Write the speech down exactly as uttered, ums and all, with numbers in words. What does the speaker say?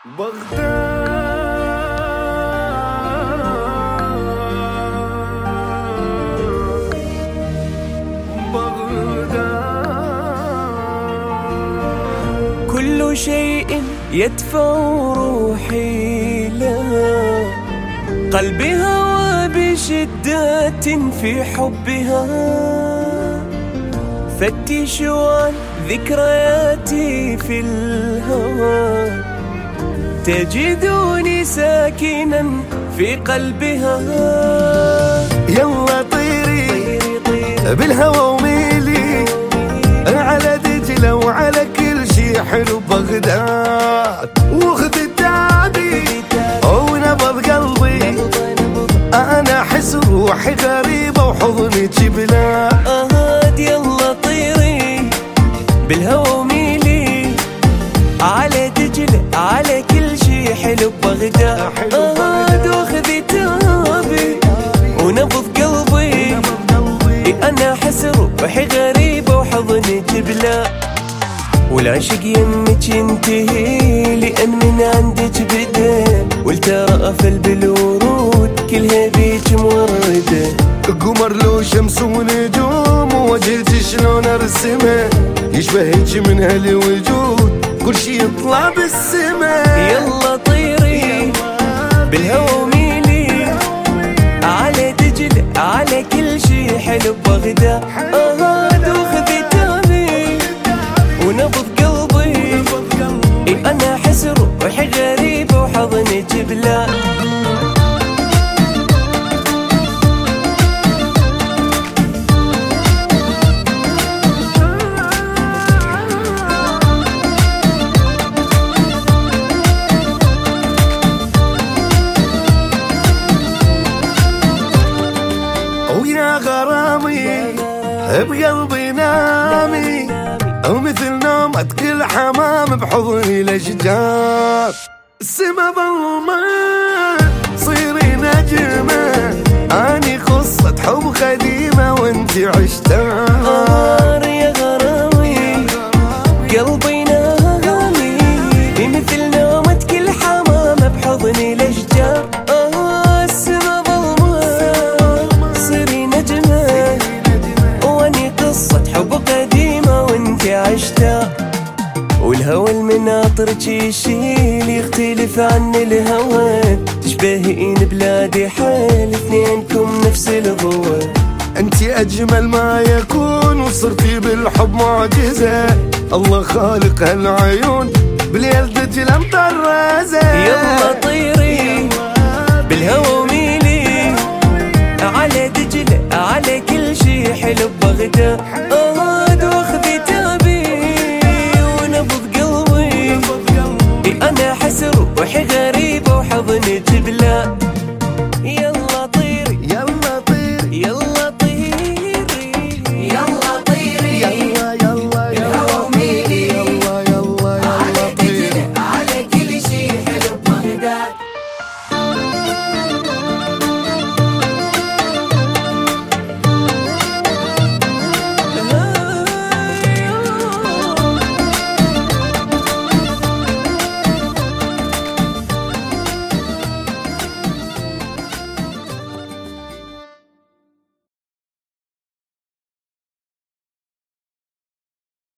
بغداد بغداد كل شيء يدفع روحي لها، قلبي هوى بشدة في حبها، فتشوا عن ذكرياتي في الهوى، تجدوني ساكنا في قلبها. يلا طيري بالهوى وميلي على دجلة وعلى كل شي حلو بغداد، وخذ التعبي ونبض قلبي، أنا أحس روحي غريبة وحضني جبلة. أهاد يلا طيري بالهوى وميلي على دجلة على كل شي حلو بغداد. أهاد وخذي تابي ونبض قلبي، أنا أحس روحي غريبة وحضني جبلة. والعشق يمك ينتهي لأن من عندك بدا، والترافل بالورود كلها بيك موردة. قمر له شمس ونجوم ووجهك شلون ارسمه، يشبهك من هالوجود كل شي يطلع بالسما. يلا طيري بالهوى وميلي على دجلة على كل شي حلو بغداد. أهاد وخذي تابي ونبض قلبي، أنا أحس روحي غريبة وحضني جبلة. ويا غرامي بقلبي نامي، ومثل نومة كل حمام بحضني الأشجار. السما ظلمة صيري نجمة، أني قصة حب قديمة وانتي عشتها. يا غرامي قلبي نامي، مثل نومة كل حمام بحضني الأشجار. السما ظلمة صيري نجمة، واني قصة حب قديمة وانتي عشتها. والهوى المناطرك يشيل يختلف عن الهوى، تشبهين بلادي حال اثنينكم نفس الضوء. انتي اجمل ما يكون وصرتي بالحب معجزة، الله خالق هالعيون بالليل دجلة مطرزة. يلا طيري بالهوى وميلي على دجلة على كل شي حلو بغداد.